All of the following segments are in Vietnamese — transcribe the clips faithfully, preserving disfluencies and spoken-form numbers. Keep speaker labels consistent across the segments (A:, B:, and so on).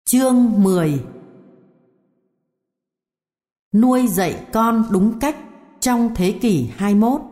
A: Chương mười. Nuôi dạy con đúng cách trong thế kỷ hai mươi mốt.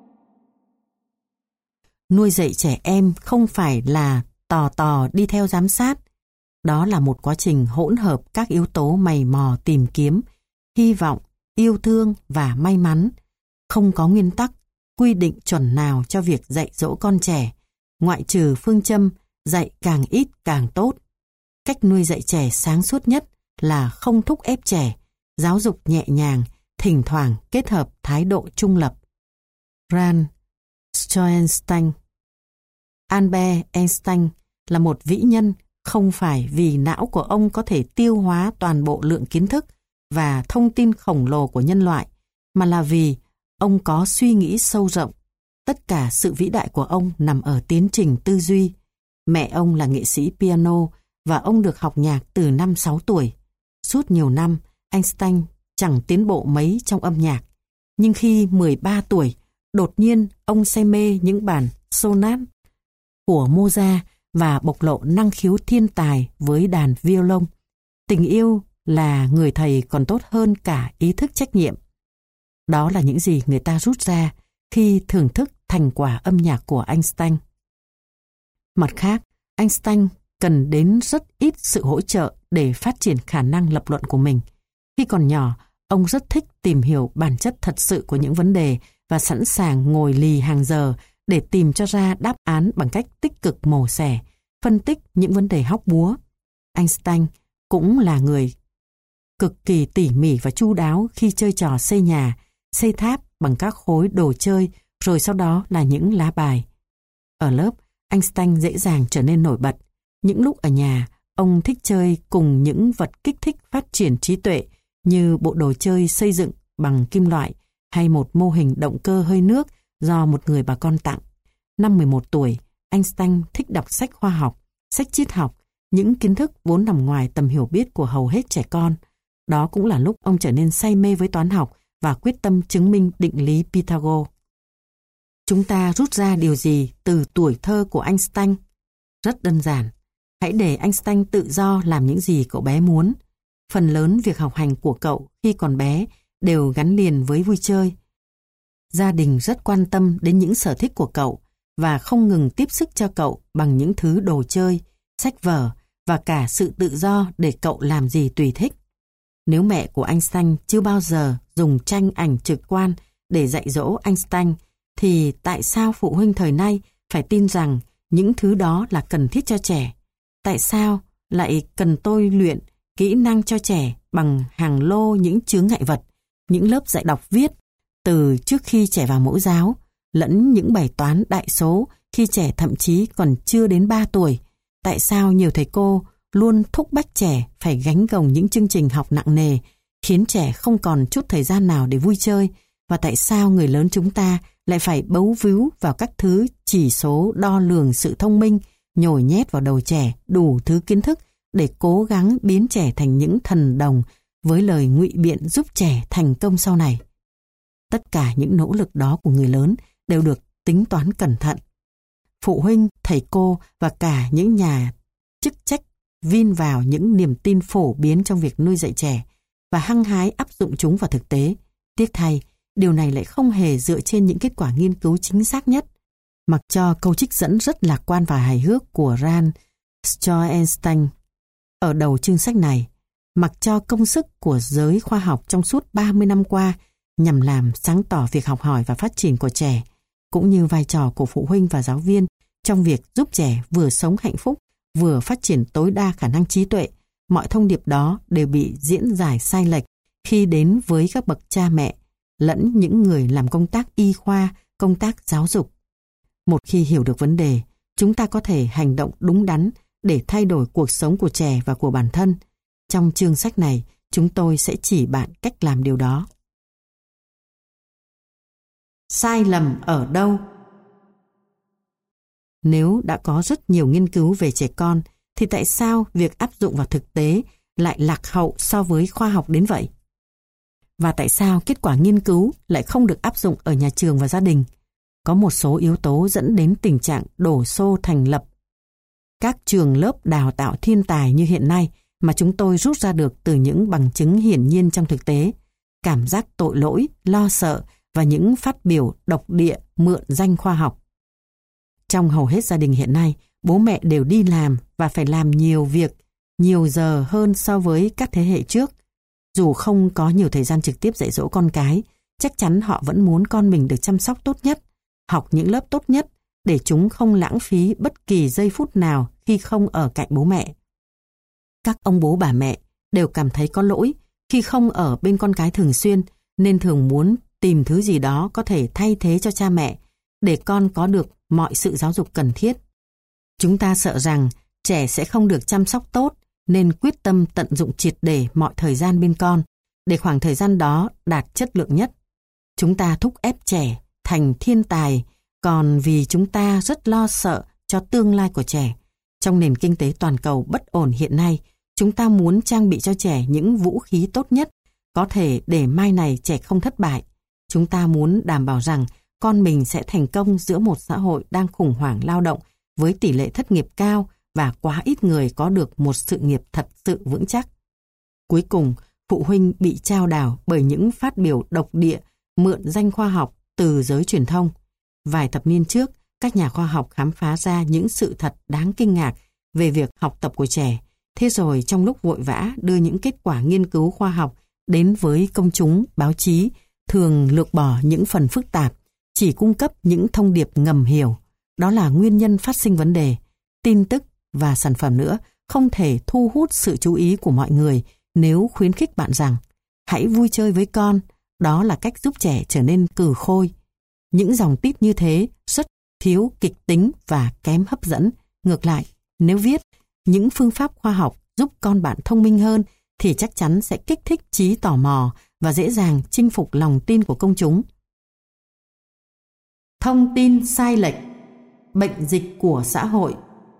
A: Nuôi dạy trẻ em không phải là tò tò đi theo giám sát. Đó là một quá trình hỗn hợp các yếu tố mày mò tìm kiếm, hy vọng, yêu thương và may mắn. Không có nguyên tắc, quy định chuẩn nào cho việc dạy dỗ con trẻ, ngoại trừ phương châm dạy càng ít càng tốt. Cách nuôi dạy trẻ sáng suốt nhất là không thúc ép trẻ, giáo dục nhẹ nhàng, thỉnh thoảng kết hợp thái độ trung lập. Rand Schoenstein. Albert Einstein là một vĩ nhân không phải vì não của ông có thể tiêu hóa toàn bộ lượng kiến thức và thông tin khổng lồ của nhân loại, mà là vì ông có suy nghĩ sâu rộng. Tất cả sự vĩ đại của ông nằm ở tiến trình tư duy. Mẹ ông là nghệ sĩ piano và ông được học nhạc từ năm sáu tuổi. Suốt nhiều năm, Einstein chẳng tiến bộ mấy trong âm nhạc. Nhưng khi mười ba tuổi, đột nhiên ông say mê những bản sonat của Mozart và bộc lộ năng khiếu thiên tài với đàn violon. Tình yêu là người thầy còn tốt hơn cả ý thức trách nhiệm. Đó là những gì người ta rút ra khi thưởng thức thành quả âm nhạc của Einstein. Mặt khác, Einstein cần đến rất ít sự hỗ trợ để phát triển khả năng lập luận của mình. Khi còn nhỏ, ông rất thích tìm hiểu bản chất thật sự của những vấn đề và sẵn sàng ngồi lì hàng giờ để tìm cho ra đáp án bằng cách tích cực mổ xẻ, phân tích những vấn đề hóc búa. Einstein cũng là người cực kỳ tỉ mỉ và chu đáo khi chơi trò xây nhà, xây tháp bằng các khối đồ chơi, rồi sau đó là những lá bài. Ở lớp, Einstein dễ dàng trở nên nổi bật. Những lúc ở nhà, ông thích chơi cùng những vật kích thích phát triển trí tuệ như bộ đồ chơi xây dựng bằng kim loại hay một mô hình động cơ hơi nước do một người bà con tặng. Năm mười một tuổi, Einstein thích đọc sách khoa học, sách triết học, những kiến thức vốn nằm ngoài tầm hiểu biết của hầu hết trẻ con. Đó cũng là lúc ông trở nên say mê với toán học và quyết tâm chứng minh định lý Pythagore. Chúng ta rút ra điều gì từ tuổi thơ của Einstein? Rất đơn giản. Hãy để Einstein tự do làm những gì cậu bé muốn. Phần lớn việc học hành của cậu khi còn bé đều gắn liền với vui chơi. Gia đình rất quan tâm đến những sở thích của cậu và không ngừng tiếp sức cho cậu bằng những thứ đồ chơi, sách vở và cả sự tự do để cậu làm gì tùy thích. Nếu mẹ của Einstein chưa bao giờ dùng tranh ảnh trực quan để dạy dỗ Einstein, thì tại sao phụ huynh thời nay phải tin rằng những thứ đó là cần thiết cho trẻ? Tại sao lại cần tôi luyện kỹ năng cho trẻ bằng hàng lô những chướng ngại vật, những lớp dạy đọc viết từ trước khi trẻ vào mẫu giáo, lẫn những bài toán đại số khi trẻ thậm chí còn chưa đến ba tuổi? Tại sao nhiều thầy cô luôn thúc bách trẻ phải gánh gồng những chương trình học nặng nề, khiến trẻ không còn chút thời gian nào để vui chơi? Và tại sao người lớn chúng ta lại phải bấu víu vào các thứ chỉ số đo lường sự thông minh, nhồi nhét vào đầu trẻ đủ thứ kiến thức để cố gắng biến trẻ thành những thần đồng với lời ngụy biện giúp trẻ thành công sau này? Tất cả những nỗ lực đó của người lớn đều được tính toán cẩn thận. Phụ huynh, thầy cô và cả những nhà chức trách vin vào những niềm tin phổ biến trong việc nuôi dạy trẻ và hăng hái áp dụng chúng vào thực tế. Tiếc thay, điều này lại không hề dựa trên những kết quả nghiên cứu chính xác nhất. Mặc cho câu trích dẫn rất lạc quan và hài hước của Rand Schoenstein ở đầu chương sách này, mặc cho công sức của giới khoa học trong suốt ba mươi năm qua nhằm làm sáng tỏ việc học hỏi và phát triển của trẻ, cũng như vai trò của phụ huynh và giáo viên trong việc giúp trẻ vừa sống hạnh phúc, vừa phát triển tối đa khả năng trí tuệ, mọi thông điệp đó đều bị diễn giải sai lệch khi đến với các bậc cha mẹ, lẫn những người làm công tác y khoa, công tác giáo dục. Một khi hiểu được vấn đề, chúng ta có thể hành động đúng đắn để thay đổi cuộc sống của trẻ và của bản thân. Trong chương sách này, chúng tôi sẽ chỉ bạn cách làm điều đó. Sai lầm ở đâu? Nếu đã có rất nhiều nghiên cứu về trẻ con, thì tại sao việc áp dụng vào thực tế lại lạc hậu so với khoa học đến vậy? Và tại sao kết quả nghiên cứu lại không được áp dụng ở nhà trường và gia đình? Có một số yếu tố dẫn đến tình trạng đổ xô thành lập các trường lớp đào tạo thiên tài như hiện nay mà chúng tôi rút ra được từ những bằng chứng hiển nhiên trong thực tế, cảm giác tội lỗi, lo sợ và những phát biểu độc địa mượn danh khoa học. Trong hầu hết gia đình hiện nay, bố mẹ đều đi làm và phải làm nhiều việc, nhiều giờ hơn so với các thế hệ trước. Dù không có nhiều thời gian trực tiếp dạy dỗ con cái, chắc chắn họ vẫn muốn con mình được chăm sóc tốt nhất, học những lớp tốt nhất để chúng không lãng phí bất kỳ giây phút nào khi không ở cạnh bố mẹ. Các ông bố bà mẹ đều cảm thấy có lỗi khi không ở bên con cái thường xuyên, nên thường muốn tìm thứ gì đó có thể thay thế cho cha mẹ để con có được mọi sự giáo dục cần thiết. Chúng ta sợ rằng trẻ sẽ không được chăm sóc tốt nên quyết tâm tận dụng triệt để mọi thời gian bên con để khoảng thời gian đó đạt chất lượng nhất. Chúng ta thúc ép trẻ thành thiên tài, còn vì chúng ta rất lo sợ cho tương lai của trẻ. Trong nền kinh tế toàn cầu bất ổn hiện nay, chúng ta muốn trang bị cho trẻ những vũ khí tốt nhất có thể để mai này trẻ không thất bại. Chúng ta muốn đảm bảo rằng con mình sẽ thành công giữa một xã hội đang khủng hoảng lao động với tỷ lệ thất nghiệp cao và quá ít người có được một sự nghiệp thật sự vững chắc. Cuối cùng, phụ huynh bị chao đảo bởi những phát biểu độc địa mượn danh khoa học từ giới truyền thông. Vài thập niên trước, các nhà khoa học khám phá ra những sự thật đáng kinh ngạc về việc học tập của trẻ. Thế rồi trong lúc vội vã đưa những kết quả nghiên cứu khoa học đến với công chúng, báo chí, thường lược bỏ những phần phức tạp, chỉ cung cấp những thông điệp ngầm hiểu. Đó là nguyên nhân phát sinh vấn đề. Tin tức và sản phẩm nữa không thể thu hút sự chú ý của mọi người nếu khuyến khích bạn rằng hãy vui chơi với con, đó là cách giúp trẻ trở nên cừ khôi. Những dòng tít như thế rất thiếu kịch tính và kém hấp dẫn. Ngược lại, nếu viết những phương pháp khoa học giúp con bạn thông minh hơn thì chắc chắn sẽ kích thích trí tò mò và dễ dàng chinh phục lòng tin của công chúng. Thông tin sai lệch, bệnh dịch của xã hội.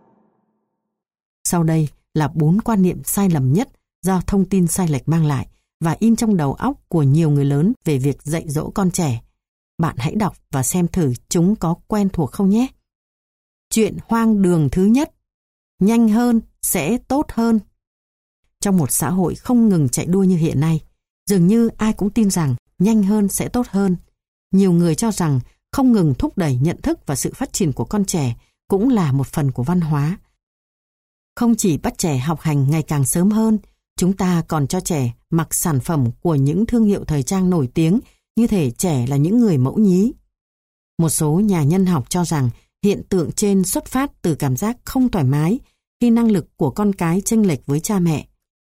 A: Sau đây là bốn quan niệm sai lầm nhất do thông tin sai lệch mang lại và in trong đầu óc của nhiều người lớn về việc dạy dỗ con trẻ. Bạn hãy đọc và xem thử chúng có quen thuộc không nhé. Chuyện hoang đường thứ nhất: nhanh hơn sẽ tốt hơn. Trong một xã hội không ngừng chạy đua như hiện nay, dường như ai cũng tin rằng nhanh hơn sẽ tốt hơn. Nhiều người cho rằng không ngừng thúc đẩy nhận thức và sự phát triển của con trẻ cũng là một phần của văn hóa. Không chỉ bắt trẻ học hành ngày càng sớm hơn, chúng ta còn cho trẻ mặc sản phẩm của những thương hiệu thời trang nổi tiếng như thể trẻ là những người mẫu nhí. Một số nhà nhân học cho rằng hiện tượng trên xuất phát từ cảm giác không thoải mái khi năng lực của con cái chênh lệch với cha mẹ.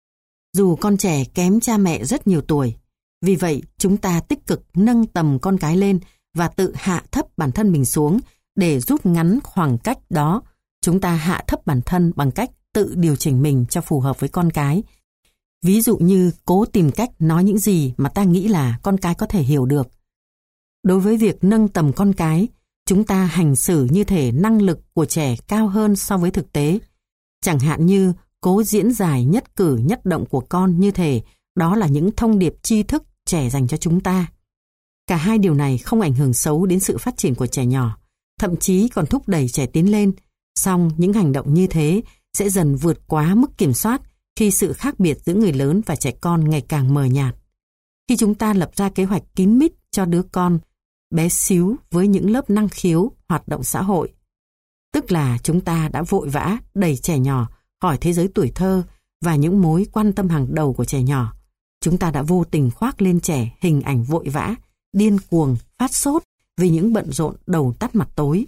A: Dù con trẻ kém cha mẹ rất nhiều tuổi, vì vậy chúng ta tích cực nâng tầm con cái lên và tự hạ thấp bản thân mình xuống để rút ngắn khoảng cách đó. Chúng ta hạ thấp bản thân bằng cách tự điều chỉnh mình cho phù hợp với con cái. Ví dụ như cố tìm cách nói những gì mà ta nghĩ là con cái có thể hiểu được. Đối với việc nâng tầm con cái, chúng ta hành xử như thể năng lực của trẻ cao hơn so với thực tế. Chẳng hạn như cố diễn giải nhất cử nhất động của con như thể đó là những thông điệp tri thức trẻ dành cho chúng ta. Cả hai điều này không ảnh hưởng xấu đến sự phát triển của trẻ nhỏ, thậm chí còn thúc đẩy trẻ tiến lên. Song những hành động như thế sẽ dần vượt quá mức kiểm soát khi sự khác biệt giữa người lớn và trẻ con ngày càng mờ nhạt. Khi chúng ta lập ra kế hoạch kín mít cho đứa con bé xíu với những lớp năng khiếu hoạt động xã hội, tức là chúng ta đã vội vã đẩy trẻ nhỏ khỏi thế giới tuổi thơ và những mối quan tâm hàng đầu của trẻ nhỏ. Chúng ta đã vô tình khoác lên trẻ hình ảnh vội vã, điên cuồng, phát sốt vì những bận rộn đầu tắt mặt tối.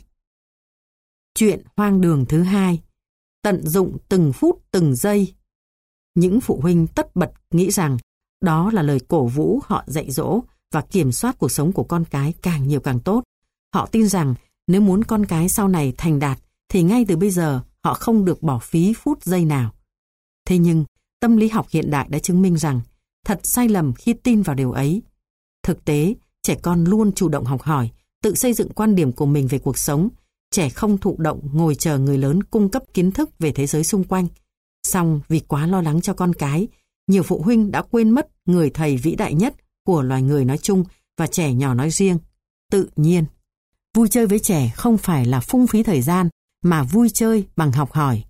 A: Chuyện hoang đường thứ hai: tận dụng từng phút từng giây. Những phụ huynh tất bật nghĩ rằng đó là lời cổ vũ họ dạy dỗ và kiểm soát cuộc sống của con cái càng nhiều càng tốt. Họ tin rằng nếu muốn con cái sau này thành đạt thì ngay từ bây giờ họ không được bỏ phí phút giây nào. Thế nhưng tâm lý học hiện đại đã chứng minh rằng thật sai lầm khi tin vào điều ấy. Thực tế, trẻ con luôn chủ động học hỏi, tự xây dựng quan điểm của mình về cuộc sống. Trẻ không thụ động ngồi chờ người lớn cung cấp kiến thức về thế giới xung quanh. Song vì quá lo lắng cho con cái, nhiều phụ huynh đã quên mất người thầy vĩ đại nhất của loài người nói chung và trẻ nhỏ nói riêng: tự nhiên. Vui chơi với trẻ không phải là phung phí thời gian, mà vui chơi bằng học hỏi.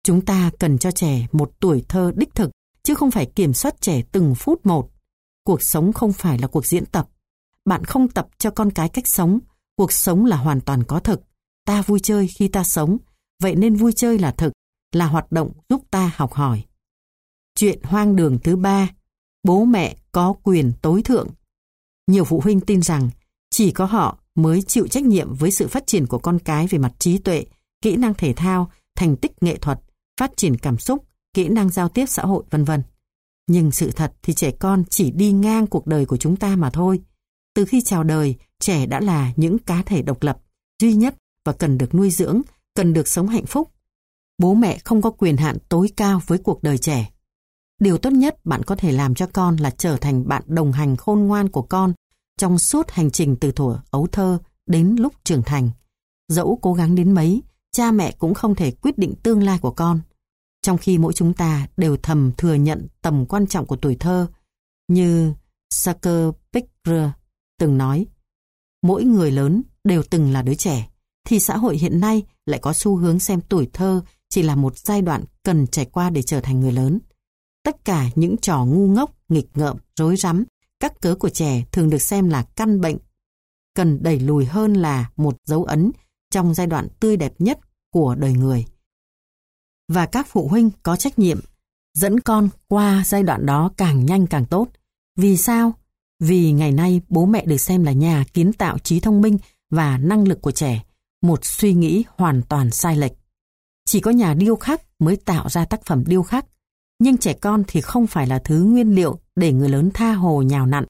A: Chúng ta cần cho trẻ một tuổi thơ đích thực, chứ không phải kiểm soát trẻ từng phút một. Cuộc sống không phải là cuộc diễn tập. Bạn không tập cho con cái cách sống. Cuộc sống là hoàn toàn có thực. Ta vui chơi khi ta sống, vậy nên vui chơi là thực, là hoạt động giúp ta học hỏi. Chuyện hoang đường thứ ba, bố mẹ có quyền tối thượng. Nhiều phụ huynh tin rằng chỉ có họ mới chịu trách nhiệm với sự phát triển của con cái về mặt trí tuệ, kỹ năng thể thao, thành tích nghệ thuật, phát triển cảm xúc, kỹ năng giao tiếp xã hội, vân vân. Nhưng sự thật thì trẻ con chỉ đi ngang cuộc đời của chúng ta mà thôi. Từ khi chào đời, trẻ đã là những cá thể độc lập, duy nhất và cần được nuôi dưỡng, cần được sống hạnh phúc. Bố mẹ không có quyền hạn tối cao với cuộc đời trẻ. Điều tốt nhất bạn có thể làm cho con là trở thành bạn đồng hành khôn ngoan của con trong suốt hành trình từ thuở ấu thơ đến lúc trưởng thành. Dẫu cố gắng đến mấy, cha mẹ cũng không thể quyết định tương lai của con. Trong khi mỗi chúng ta đều thầm thừa nhận tầm quan trọng của tuổi thơ, như Zuckerberg từng nói, mỗi người lớn đều từng là đứa trẻ, thì xã hội hiện nay lại có xu hướng xem tuổi thơ chỉ là một giai đoạn cần trải qua để trở thành người lớn. Tất cả những trò ngu ngốc, nghịch ngợm, rối rắm, các cớ của trẻ thường được xem là căn bệnh, cần đẩy lùi hơn là một dấu ấn trong giai đoạn tươi đẹp nhất của đời người. Và các phụ huynh có trách nhiệm dẫn con qua giai đoạn đó càng nhanh càng tốt. Vì sao? Vì ngày nay bố mẹ được xem là nhà kiến tạo trí thông minh và năng lực của trẻ, một suy nghĩ hoàn toàn sai lệch. Chỉ có nhà điêu khắc mới tạo ra tác phẩm điêu khắc, nhưng trẻ con thì không phải là thứ nguyên liệu để người lớn tha hồ nhào nặn.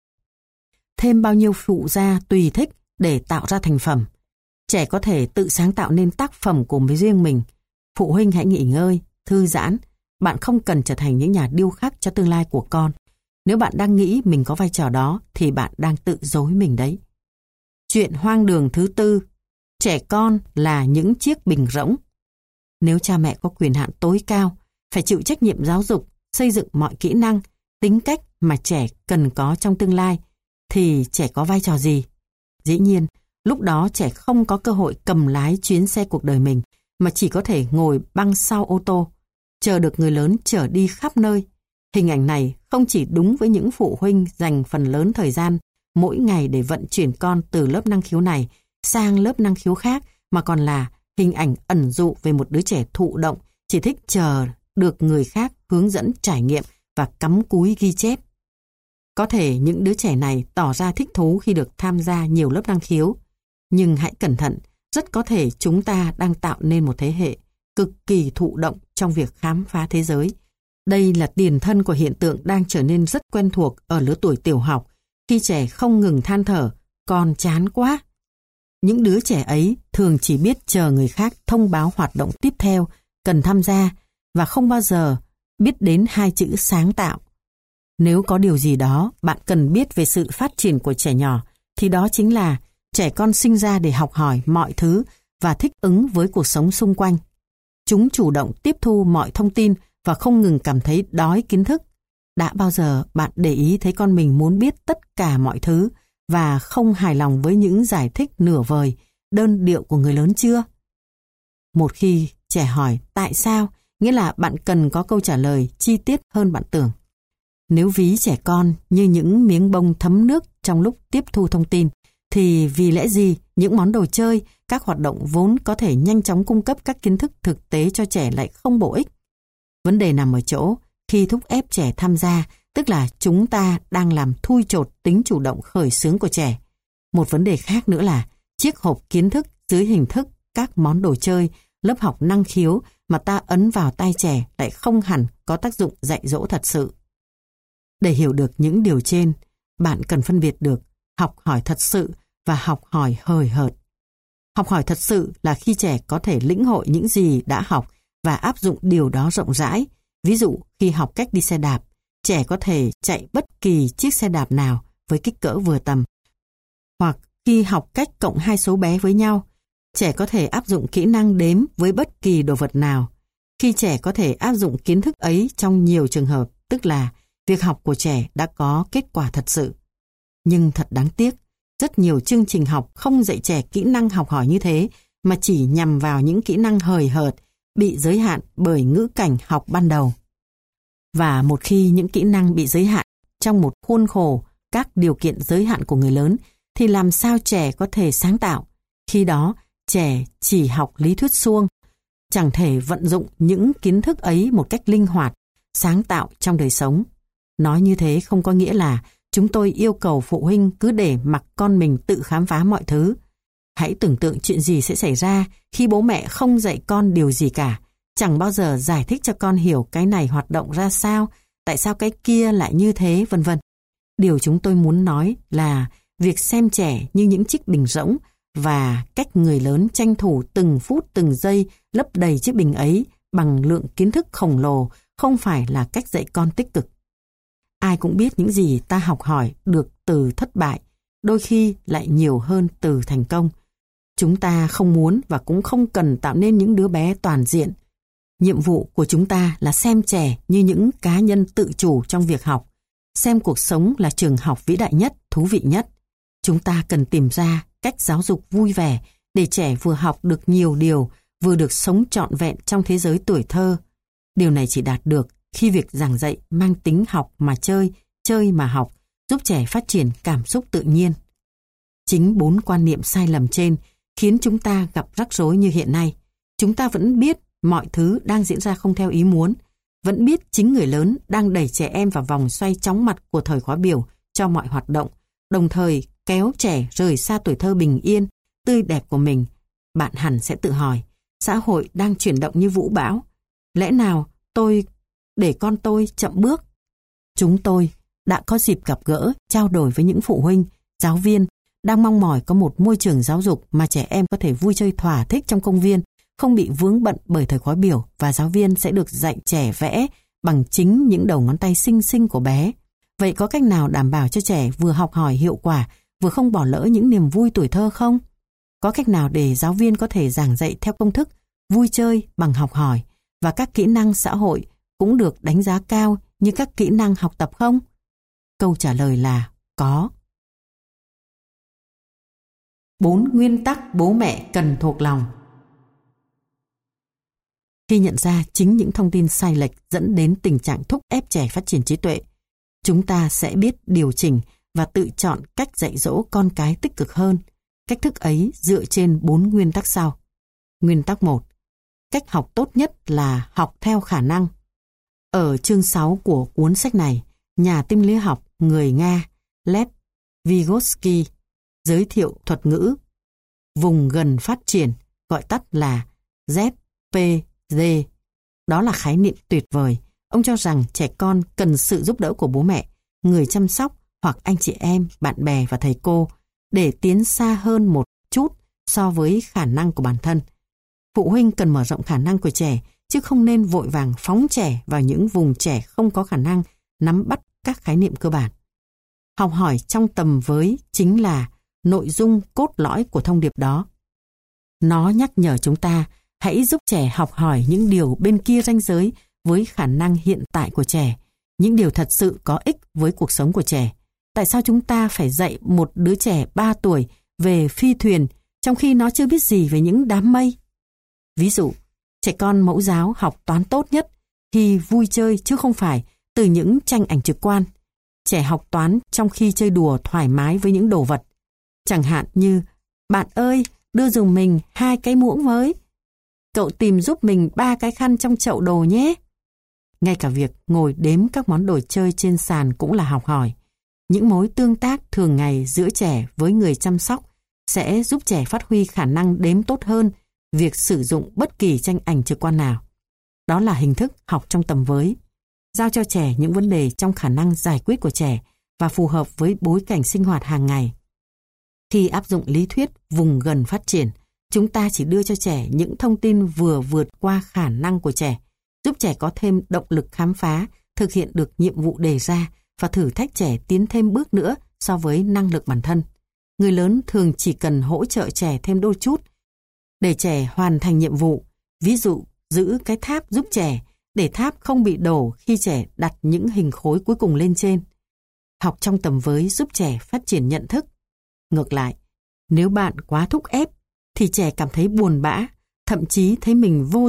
A: Thêm bao nhiêu phụ gia tùy thích để tạo ra thành phẩm. Trẻ có thể tự sáng tạo nên tác phẩm của riêng mình. Phụ huynh hãy nghỉ ngơi, thư giãn. Bạn không cần trở thành những nhà điêu khắc cho tương lai của con. Nếu bạn đang nghĩ mình có vai trò đó thì bạn đang tự dối mình đấy. Chuyện hoang đường thứ tư, trẻ con là những chiếc bình rỗng. Nếu cha mẹ có quyền hạn tối cao, phải chịu trách nhiệm giáo dục, xây dựng mọi kỹ năng, tính cách mà trẻ cần có trong tương lai, thì trẻ có vai trò gì? Dĩ nhiên, lúc đó trẻ không có cơ hội cầm lái chuyến xe cuộc đời mình, mà chỉ có thể ngồi băng sau ô tô, chờ được người lớn chở đi khắp nơi. Hình ảnh này không chỉ đúng với những phụ huynh dành phần lớn thời gian mỗi ngày để vận chuyển con từ lớp năng khiếu này sang lớp năng khiếu khác, mà còn là hình ảnh ẩn dụ về một đứa trẻ thụ động, chỉ thích chờ được người khác hướng dẫn trải nghiệm và cắm cúi ghi chép. Có thể những đứa trẻ này tỏ ra thích thú khi được tham gia nhiều lớp năng khiếu, nhưng hãy cẩn thận, rất có thể chúng ta đang tạo nên một thế hệ cực kỳ thụ động trong việc khám phá thế giới. Đây là tiền thân của hiện tượng đang trở nên rất quen thuộc ở lứa tuổi tiểu học, khi trẻ không ngừng than thở, con chán quá. Những đứa trẻ ấy thường chỉ biết chờ người khác thông báo hoạt động tiếp theo cần tham gia và không bao giờ biết đến hai chữ sáng tạo. Nếu có điều gì đó bạn cần biết về sự phát triển của trẻ nhỏ, thì đó chính là trẻ con sinh ra để học hỏi mọi thứ và thích ứng với cuộc sống xung quanh. Chúng chủ động tiếp thu mọi thông tin và không ngừng cảm thấy đói kiến thức. Đã bao giờ bạn để ý thấy con mình muốn biết tất cả mọi thứ và không hài lòng với những giải thích nửa vời, đơn điệu của người lớn chưa? Một khi trẻ hỏi tại sao, nghĩa là bạn cần có câu trả lời chi tiết hơn bạn tưởng. Nếu ví trẻ con như những miếng bông thấm nước trong lúc tiếp thu thông tin, thì vì lẽ gì những món đồ chơi, các hoạt động vốn có thể nhanh chóng cung cấp các kiến thức thực tế cho trẻ lại không bổ ích? Vấn đề nằm ở chỗ, khi thúc ép trẻ tham gia, tức là chúng ta đang làm thui chột tính chủ động khởi xướng của trẻ. Một vấn đề khác nữa là chiếc hộp kiến thức dưới hình thức các món đồ chơi, lớp học năng khiếu mà ta ấn vào tay trẻ lại không hẳn có tác dụng dạy dỗ thật sự. Để hiểu được những điều trên, bạn cần phân biệt được học hỏi thật sự và học hỏi hời hợt. Học hỏi thật sự là khi trẻ có thể lĩnh hội những gì đã học và áp dụng điều đó rộng rãi. Ví dụ, khi học cách đi xe đạp, trẻ có thể chạy bất kỳ chiếc xe đạp nào với kích cỡ vừa tầm. Hoặc khi học cách cộng hai số bé với nhau, trẻ có thể áp dụng kỹ năng đếm với bất kỳ đồ vật nào. Khi trẻ có thể áp dụng kiến thức ấy trong nhiều trường hợp, tức là việc học của trẻ đã có kết quả thật sự. Nhưng thật đáng tiếc, rất nhiều chương trình học không dạy trẻ kỹ năng học hỏi như thế, mà chỉ nhằm vào những kỹ năng hời hợt bị giới hạn bởi ngữ cảnh học ban đầu. Và một khi những kỹ năng bị giới hạn trong một khuôn khổ các điều kiện giới hạn của người lớn, thì làm sao trẻ có thể sáng tạo? Khi đó, trẻ chỉ học lý thuyết suông, chẳng thể vận dụng những kiến thức ấy một cách linh hoạt, sáng tạo trong đời sống. Nói như thế không có nghĩa là chúng tôi yêu cầu phụ huynh cứ để mặc con mình tự khám phá mọi thứ. Hãy tưởng tượng chuyện gì sẽ xảy ra khi bố mẹ không dạy con điều gì cả, chẳng bao giờ giải thích cho con hiểu cái này hoạt động ra sao, tại sao cái kia lại như thế, vân vân. Điều chúng tôi muốn nói là việc xem trẻ như những chiếc bình rỗng và cách người lớn tranh thủ từng phút từng giây lấp đầy chiếc bình ấy bằng lượng kiến thức khổng lồ không phải là cách dạy con tích cực. Ai cũng biết những gì ta học hỏi được từ thất bại, đôi khi lại nhiều hơn từ thành công. Chúng ta không muốn và cũng không cần tạo nên những đứa bé toàn diện. Nhiệm vụ của chúng ta là xem trẻ như những cá nhân tự chủ trong việc học, xem cuộc sống là trường học vĩ đại nhất, thú vị nhất. Chúng ta cần tìm ra cách giáo dục vui vẻ để trẻ vừa học được nhiều điều, vừa được sống trọn vẹn trong thế giới tuổi thơ. Điều này chỉ đạt được khi việc giảng dạy mang tính học mà chơi, chơi mà học, giúp trẻ phát triển cảm xúc tự nhiên. Chính bốn quan niệm sai lầm trên khiến chúng ta gặp rắc rối như hiện nay. Chúng ta vẫn biết mọi thứ đang diễn ra không theo ý muốn, vẫn biết chính người lớn đang đẩy trẻ em vào vòng xoay chóng mặt của thời khóa biểu cho mọi hoạt động, đồng thời kéo trẻ rời xa tuổi thơ bình yên, tươi đẹp của mình. Bạn hẳn sẽ tự hỏi, xã hội đang chuyển động như vũ bão. Lẽ nào tôi để con tôi chậm bước? Chúng tôi đã có dịp gặp gỡ, trao đổi với những phụ huynh, giáo viên đang mong mỏi có một môi trường giáo dục mà trẻ em có thể vui chơi thỏa thích trong công viên, không bị vướng bận bởi thời khóa biểu, và giáo viên sẽ được dạy trẻ vẽ bằng chính những đầu ngón tay xinh xinh của bé. Vậy có cách nào đảm bảo cho trẻ vừa học hỏi hiệu quả, vừa không bỏ lỡ những niềm vui tuổi thơ không? Có cách nào để giáo viên có thể giảng dạy theo công thức vui chơi bằng học hỏi và các kỹ năng xã hội cũng được đánh giá cao như các kỹ năng học tập không? Câu trả lời là có. Bốn nguyên tắc bố mẹ cần thuộc lòng. Khi nhận ra chính những thông tin sai lệch dẫn đến tình trạng thúc ép trẻ phát triển trí tuệ, chúng ta sẽ biết điều chỉnh và tự chọn cách dạy dỗ con cái tích cực hơn. Cách thức ấy dựa trên bốn nguyên tắc sau. Nguyên tắc một. Cách học tốt nhất là học theo khả năng. Ở chương sáu của cuốn sách này, nhà tâm lý học người Nga Lev Vygotsky giới thiệu thuật ngữ vùng gần phát triển, gọi tắt là Z P D. Đó là khái niệm tuyệt vời. Ông cho rằng trẻ con cần sự giúp đỡ của bố mẹ, người chăm sóc hoặc anh chị em, bạn bè và thầy cô để tiến xa hơn một chút so với khả năng của bản thân. Phụ huynh cần mở rộng khả năng của trẻ, chứ không nên vội vàng phóng trẻ vào những vùng trẻ không có khả năng nắm bắt các khái niệm cơ bản. Học hỏi trong tầm với chính là nội dung cốt lõi của thông điệp đó. Nó nhắc nhở chúng ta hãy giúp trẻ học hỏi những điều bên kia ranh giới với khả năng hiện tại của trẻ, những điều thật sự có ích với cuộc sống của trẻ. Tại sao chúng ta phải dạy một đứa trẻ ba tuổi về phi thuyền trong khi nó chưa biết gì về những đám mây? Ví dụ, trẻ con mẫu giáo học toán tốt nhất khi vui chơi chứ không phải từ những tranh ảnh trực quan. Trẻ học toán trong khi chơi đùa thoải mái với những đồ vật. Chẳng hạn như, bạn ơi, đưa giùm mình hai cái muỗng với. Cậu tìm giúp mình ba cái khăn trong chậu đồ nhé. Ngay cả việc ngồi đếm các món đồ chơi trên sàn cũng là học hỏi. Những mối tương tác thường ngày giữa trẻ với người chăm sóc sẽ giúp trẻ phát huy khả năng đếm tốt hơn việc sử dụng bất kỳ tranh ảnh trực quan nào. Đó là hình thức học trong tầm với. Giao cho trẻ những vấn đề trong khả năng giải quyết của trẻ và phù hợp với bối cảnh sinh hoạt hàng ngày. Khi áp dụng lý thuyết vùng gần phát triển, chúng ta chỉ đưa cho trẻ những thông tin vừa vượt qua khả năng của trẻ, giúp trẻ có thêm động lực khám phá, thực hiện được nhiệm vụ đề ra và thử thách trẻ tiến thêm bước nữa so với năng lực bản thân. Người lớn thường chỉ cần hỗ trợ trẻ thêm đôi chút để trẻ hoàn thành nhiệm vụ. Ví dụ, giữ cái tháp giúp trẻ để tháp không bị đổ khi trẻ đặt những hình khối cuối cùng lên trên. Học trong tầm với giúp trẻ phát triển nhận thức. Ngược lại, nếu bạn quá thúc ép thì trẻ cảm thấy buồn bã, thậm chí thấy mình vô dụng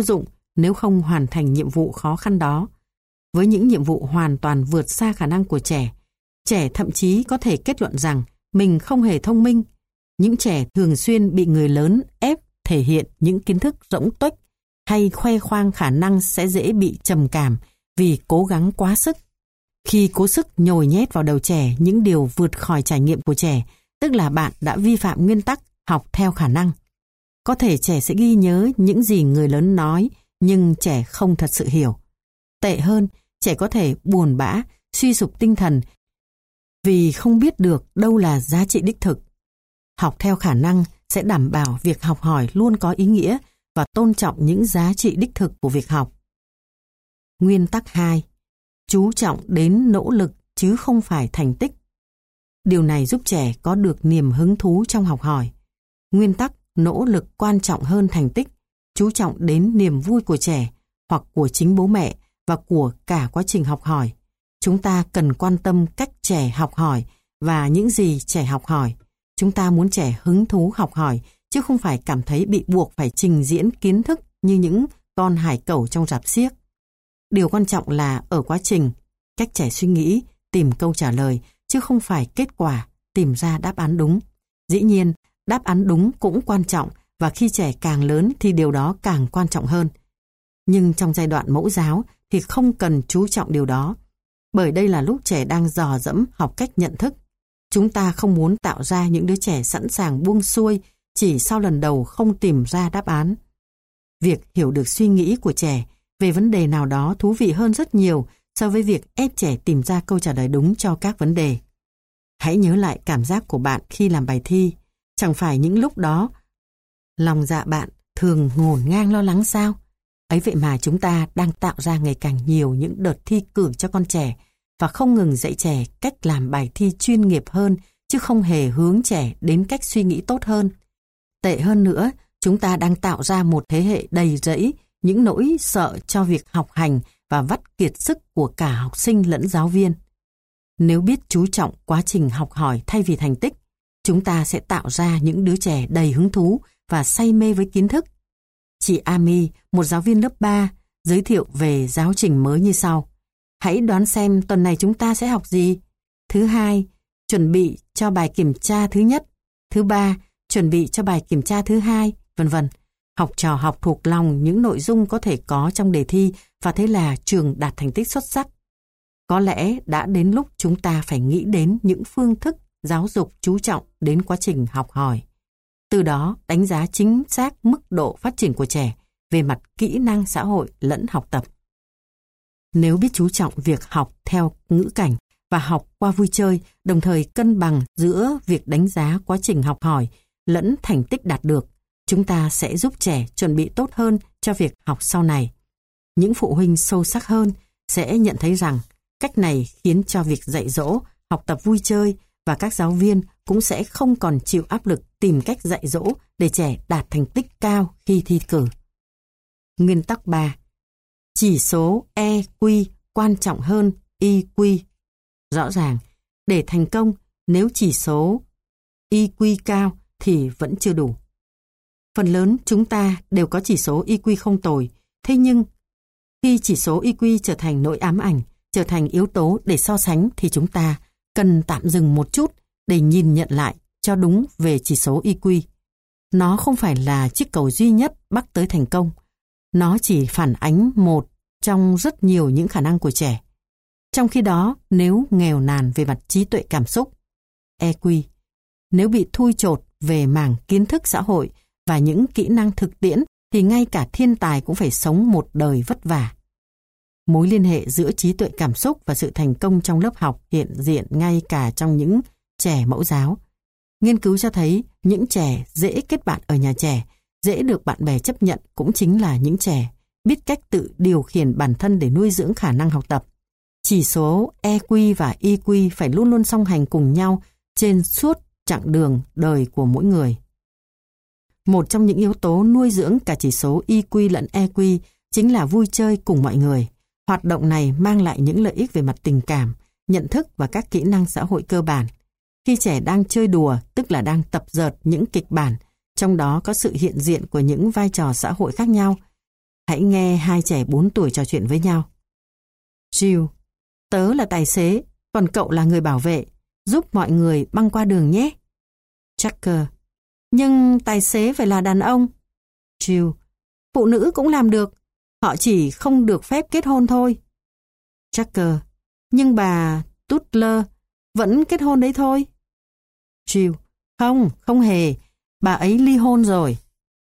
A: nếu không hoàn thành nhiệm vụ khó khăn đó. Với những nhiệm vụ hoàn toàn vượt xa khả năng của trẻ, trẻ thậm chí có thể kết luận rằng mình không hề thông minh. Những trẻ thường xuyên bị người lớn ép thể hiện những kiến thức rỗng tuếch hay khoe khoang khả năng sẽ dễ bị trầm cảm vì cố gắng quá sức. Khi cố sức nhồi nhét vào đầu trẻ những điều vượt khỏi trải nghiệm của trẻ, tức là bạn đã vi phạm nguyên tắc học theo khả năng. Có thể trẻ sẽ ghi nhớ những gì người lớn nói, nhưng trẻ không thật sự hiểu. Tệ hơn, trẻ có thể buồn bã, suy sụp tinh thần vì không biết được đâu là giá trị đích thực. Học theo khả năng sẽ đảm bảo việc học hỏi luôn có ý nghĩa và tôn trọng những giá trị đích thực của việc học. Nguyên tắc hai. Chú trọng đến nỗ lực chứ không phải thành tích. Điều này giúp trẻ có được niềm hứng thú trong học hỏi. Nguyên tắc nỗ lực quan trọng hơn thành tích, chú trọng đến niềm vui của trẻ hoặc của chính bố mẹ và của cả quá trình học hỏi. Chúng ta cần quan tâm cách trẻ học hỏi và những gì trẻ học hỏi. Chúng ta muốn trẻ hứng thú học hỏi, chứ không phải cảm thấy bị buộc phải trình diễn kiến thức như những con hải cẩu trong rạp xiếc. Điều quan trọng là ở quá trình, cách trẻ suy nghĩ, tìm câu trả lời, chứ không phải kết quả, tìm ra đáp án đúng. Dĩ nhiên, đáp án đúng cũng quan trọng, và khi trẻ càng lớn thì điều đó càng quan trọng hơn. Nhưng trong giai đoạn mẫu giáo thì không cần chú trọng điều đó, bởi đây là lúc trẻ đang dò dẫm học cách nhận thức. Chúng ta không muốn tạo ra những đứa trẻ sẵn sàng buông xuôi chỉ sau lần đầu không tìm ra đáp án. Việc hiểu được suy nghĩ của trẻ về vấn đề nào đó thú vị hơn rất nhiều so với việc ép trẻ tìm ra câu trả lời đúng cho các vấn đề. Hãy nhớ lại cảm giác của bạn khi làm bài thi. Chẳng phải những lúc đó lòng dạ bạn thường ngổn ngang lo lắng sao? Ấy vậy mà chúng ta đang tạo ra ngày càng nhiều những đợt thi cử cho con trẻ và không ngừng dạy trẻ cách làm bài thi chuyên nghiệp hơn, chứ không hề hướng trẻ đến cách suy nghĩ tốt hơn. Tệ hơn nữa, chúng ta đang tạo ra một thế hệ đầy rẫy những nỗi sợ cho việc học hành và vắt kiệt sức của cả học sinh lẫn giáo viên. Nếu biết chú trọng quá trình học hỏi thay vì thành tích, chúng ta sẽ tạo ra những đứa trẻ đầy hứng thú và say mê với kiến thức. Chị Ami, một giáo viên lớp ba, giới thiệu về giáo trình mới như sau. Hãy đoán xem tuần này chúng ta sẽ học gì. Thứ hai, chuẩn bị cho bài kiểm tra thứ nhất. Thứ ba, chuẩn bị cho bài kiểm tra thứ hai, vân vân. Học trò học thuộc lòng những nội dung có thể có trong đề thi và thế là trường đạt thành tích xuất sắc. Có lẽ đã đến lúc chúng ta phải nghĩ đến những phương thức giáo dục chú trọng đến quá trình học hỏi. Từ đó đánh giá chính xác mức độ phát triển của trẻ về mặt kỹ năng xã hội lẫn học tập. Nếu biết chú trọng việc học theo ngữ cảnh và học qua vui chơi, đồng thời cân bằng giữa việc đánh giá quá trình học hỏi lẫn thành tích đạt được, chúng ta sẽ giúp trẻ chuẩn bị tốt hơn cho việc học sau này. Những phụ huynh sâu sắc hơn sẽ nhận thấy rằng cách này khiến cho việc dạy dỗ, học tập vui chơi và các giáo viên cũng sẽ không còn chịu áp lực tìm cách dạy dỗ để trẻ đạt thành tích cao khi thi cử. Nguyên tắc ba. Chỉ số E Q quan trọng hơn I Q. Rõ ràng, để thành công, nếu chỉ số I Q cao thì vẫn chưa đủ. Phần lớn chúng ta đều có chỉ số I Q không tồi, thế nhưng khi chỉ số I Q trở thành nỗi ám ảnh, trở thành yếu tố để so sánh thì chúng ta cần tạm dừng một chút để nhìn nhận lại cho đúng về chỉ số I Q. Nó không phải là chiếc cầu duy nhất bắc tới thành công. Nó chỉ phản ánh một trong rất nhiều những khả năng của trẻ. Trong khi đó, nếu nghèo nàn về mặt trí tuệ cảm xúc, E Q, nếu bị thui chột về mảng kiến thức xã hội và những kỹ năng thực tiễn, thì ngay cả thiên tài cũng phải sống một đời vất vả. Mối liên hệ giữa trí tuệ cảm xúc và sự thành công trong lớp học hiện diện ngay cả trong những trẻ mẫu giáo. Nghiên cứu cho thấy những trẻ dễ kết bạn ở nhà trẻ, dễ được bạn bè chấp nhận cũng chính là những trẻ biết cách tự điều khiển bản thân để nuôi dưỡng khả năng học tập. Chỉ số E Q và I Q phải luôn luôn song hành cùng nhau trên suốt chặng đường đời của mỗi người. Một trong những yếu tố nuôi dưỡng cả chỉ số I Q lẫn E Q chính là vui chơi cùng mọi người. Hoạt động này mang lại những lợi ích về mặt tình cảm, nhận thức và các kỹ năng xã hội cơ bản. Khi trẻ đang chơi đùa, tức là đang tập dượt những kịch bản, trong đó có sự hiện diện của những vai trò xã hội khác nhau. Hãy nghe hai trẻ bốn tuổi trò chuyện với nhau. Jill, tớ là tài xế, còn cậu là người bảo vệ, giúp mọi người băng qua đường nhé. Tucker, nhưng tài xế phải là đàn ông. Jill, phụ nữ cũng làm được, họ chỉ không được phép kết hôn thôi. Tucker, nhưng bà Tutler vẫn kết hôn đấy thôi. Jill, không, không hề, bà ấy ly hôn rồi.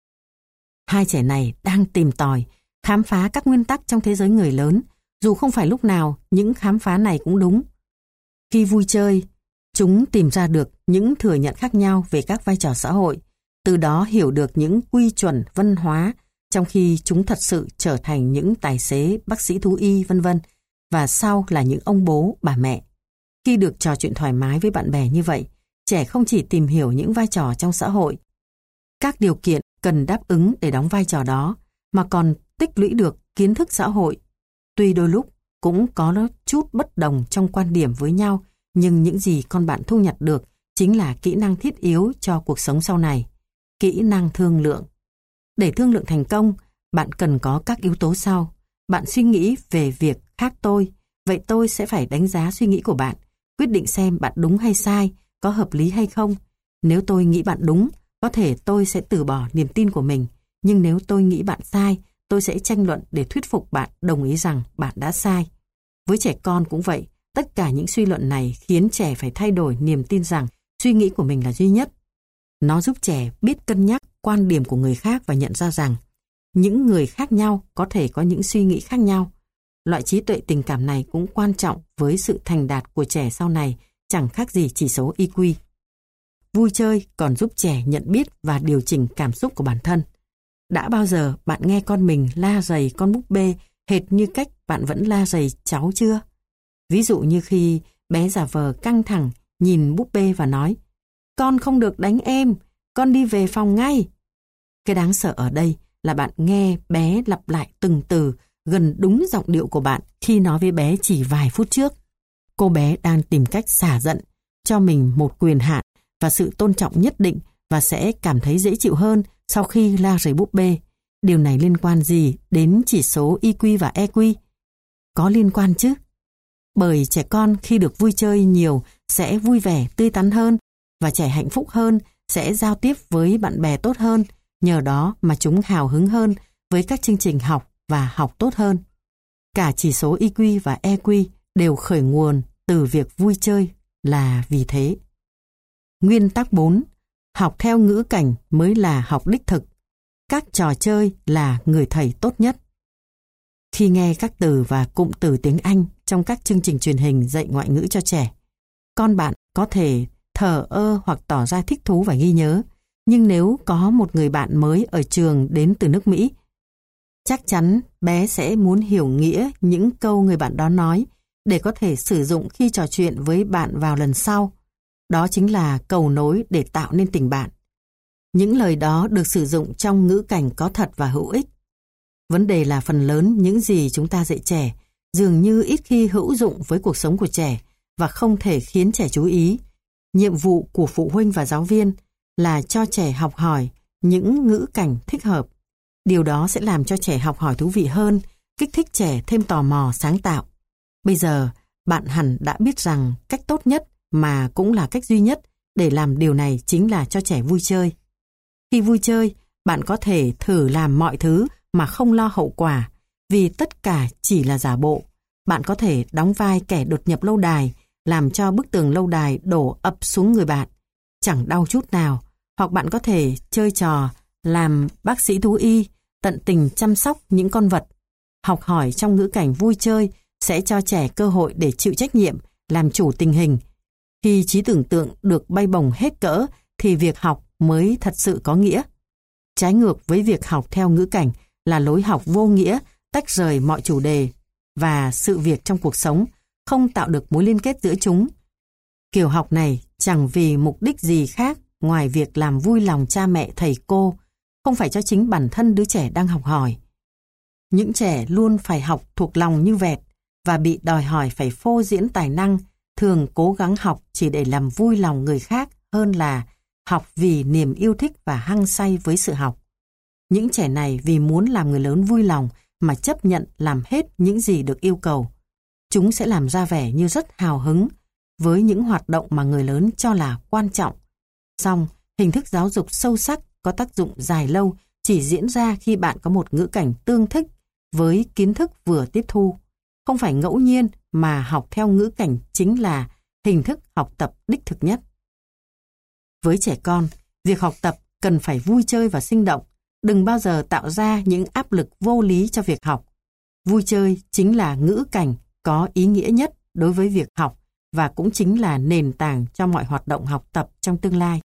A: Hai trẻ này đang tìm tòi, khám phá các nguyên tắc trong thế giới người lớn, dù không phải lúc nào những khám phá này cũng đúng. Khi vui chơi, chúng tìm ra được những thừa nhận khác nhau về các vai trò xã hội, từ đó hiểu được những quy chuẩn văn hóa, trong khi chúng thật sự trở thành những tài xế, bác sĩ thú y, vân vân, và sau là những ông bố, bà mẹ. Khi được trò chuyện thoải mái với bạn bè như vậy, trẻ không chỉ tìm hiểu những vai trò trong xã hội, các điều kiện cần đáp ứng để đóng vai trò đó, mà còn tích lũy được kiến thức xã hội. Tuy đôi lúc cũng có chút bất đồng trong quan điểm với nhau, nhưng những gì con bạn thu nhặt được chính là kỹ năng thiết yếu cho cuộc sống sau này. Kỹ năng thương lượng. Để thương lượng thành công, bạn cần có các yếu tố sau. Bạn suy nghĩ về việc khác tôi, vậy tôi sẽ phải đánh giá suy nghĩ của bạn, quyết định xem bạn đúng hay sai, có hợp lý hay không. Nếu tôi nghĩ bạn đúng, có thể tôi sẽ từ bỏ niềm tin của mình, nhưng nếu tôi nghĩ bạn sai, tôi sẽ tranh luận để thuyết phục bạn đồng ý rằng bạn đã sai. Với trẻ con cũng vậy, tất cả những suy luận này khiến trẻ phải thay đổi niềm tin rằng suy nghĩ của mình là duy nhất. Nó giúp trẻ biết cân nhắc quan điểm của người khác và nhận ra rằng những người khác nhau có thể có những suy nghĩ khác nhau. Loại trí tuệ tình cảm này cũng quan trọng với sự thành đạt của trẻ sau này, chẳng khác gì chỉ số i kiu. Vui chơi còn giúp trẻ nhận biết và điều chỉnh cảm xúc của bản thân. Đã bao giờ bạn nghe con mình la rầy con búp bê hệt như cách bạn vẫn la rầy cháu chưa? Ví dụ như khi bé giả vờ căng thẳng nhìn búp bê và nói: "Con không được đánh em, con đi về phòng ngay." Cái đáng sợ ở đây là bạn nghe bé lặp lại từng từ gần đúng giọng điệu của bạn khi nói với bé chỉ vài phút trước. Cô bé đang tìm cách xả giận, cho mình một quyền hạn và sự tôn trọng nhất định và sẽ cảm thấy dễ chịu hơn sau khi la rầy búp bê. Điều này liên quan gì đến chỉ số i kiu và e kiu? Có liên quan chứ. Bởi trẻ con khi được vui chơi nhiều sẽ vui vẻ, tươi tắn hơn, và trẻ hạnh phúc hơn sẽ giao tiếp với bạn bè tốt hơn, nhờ đó mà chúng hào hứng hơn với các chương trình học và học tốt hơn. Cả chỉ số i kiu và e kiu đều khởi nguồn từ việc vui chơi là vì thế. Nguyên tắc bốn. Học theo ngữ cảnh mới là học đích thực. Các trò chơi là người thầy tốt nhất. Khi nghe các từ và cụm từ tiếng Anh trong các chương trình truyền hình dạy ngoại ngữ cho trẻ, con bạn có thể thờ ơ hoặc tỏ ra thích thú và ghi nhớ. Nhưng nếu có một người bạn mới ở trường đến từ nước Mỹ, chắc chắn bé sẽ muốn hiểu nghĩa những câu người bạn đó nói để có thể sử dụng khi trò chuyện với bạn vào lần sau. Đó chính là cầu nối để tạo nên tình bạn. Những lời đó được sử dụng trong ngữ cảnh có thật và hữu ích. Vấn đề là phần lớn những gì chúng ta dạy trẻ dường như ít khi hữu dụng với cuộc sống của trẻ và không thể khiến trẻ chú ý. Nhiệm vụ của phụ huynh và giáo viên là cho trẻ học hỏi những ngữ cảnh thích hợp. Điều đó sẽ làm cho trẻ học hỏi thú vị hơn, kích thích trẻ thêm tò mò, sáng tạo. Bây giờ, bạn hẳn đã biết rằng cách tốt nhất mà cũng là cách duy nhất để làm điều này chính là cho trẻ vui chơi. Khi vui chơi, bạn có thể thử làm mọi thứ mà không lo hậu quả, vì tất cả chỉ là giả bộ. Bạn có thể đóng vai kẻ đột nhập lâu đài, làm cho bức tường lâu đài đổ ập xuống người bạn, chẳng đau chút nào. Hoặc bạn có thể chơi trò làm bác sĩ thú y, tận tình chăm sóc những con vật. Học hỏi trong ngữ cảnh vui chơi sẽ cho trẻ cơ hội để chịu trách nhiệm, làm chủ tình hình. Khi trí tưởng tượng được bay bổng hết cỡ thì việc học mới thật sự có nghĩa. Trái ngược với việc học theo ngữ cảnh là lối học vô nghĩa, tách rời mọi chủ đề và sự việc trong cuộc sống, không tạo được mối liên kết giữa chúng. Kiểu học này chẳng vì mục đích gì khác ngoài việc làm vui lòng cha mẹ, thầy cô, không phải cho chính bản thân đứa trẻ đang học hỏi. Những trẻ luôn phải học thuộc lòng như vẹt và bị đòi hỏi phải phô diễn tài năng, thường cố gắng học chỉ để làm vui lòng người khác hơn là học vì niềm yêu thích và hăng say với sự học. Những trẻ này vì muốn làm người lớn vui lòng mà chấp nhận làm hết những gì được yêu cầu. Chúng sẽ làm ra vẻ như rất hào hứng với những hoạt động mà người lớn cho là quan trọng. Song, hình thức giáo dục sâu sắc có tác dụng dài lâu chỉ diễn ra khi bạn có một ngữ cảnh tương thích với kiến thức vừa tiếp thu. Không phải ngẫu nhiên mà học theo ngữ cảnh chính là hình thức học tập đích thực nhất. Với trẻ con, việc học tập cần phải vui chơi và sinh động, đừng bao giờ tạo ra những áp lực vô lý cho việc học. Vui chơi chính là ngữ cảnh có ý nghĩa nhất đối với việc học và cũng chính là nền tảng cho mọi hoạt động học tập trong tương lai.